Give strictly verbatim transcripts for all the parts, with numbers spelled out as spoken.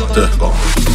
دهقان.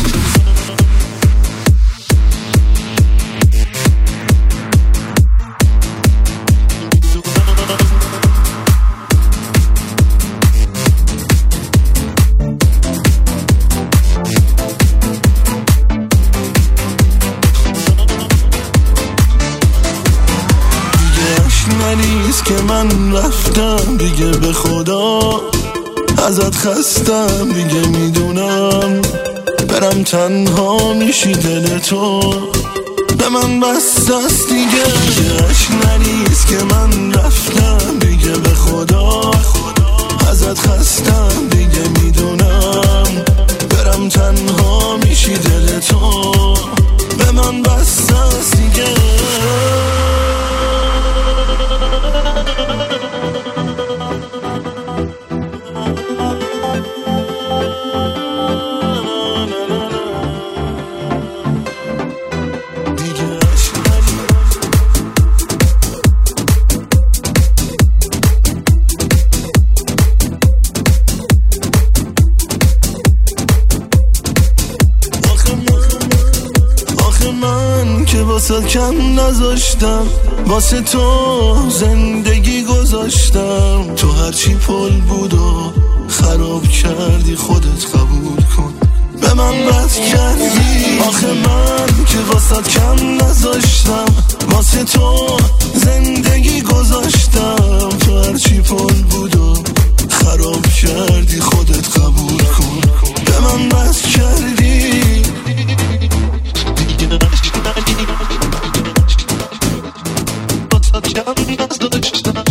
نیست که من رفتم دیگه، به خدا ازت خستم دیگه، میدونم برم تنها میشی، دل تو به من بست است دیگه. عشق نیست که من رفتم دیگه، به خدا ازت خستم دیگه، میدونم برم تنها میشی، دل تو به من بست است دیگه. واسه کم نذاشتم، واسه تو زندگی گذاشتم، تو هرچی پل بود و خراب کردی، خودت قبول کن به من بد کردی. آخه من که واسه کم نذاشتم، واسه تو زندگی گذاشتم، تو هرچی پل بود و خراب کردی، خودت قبول کن به من بد کردی. I'm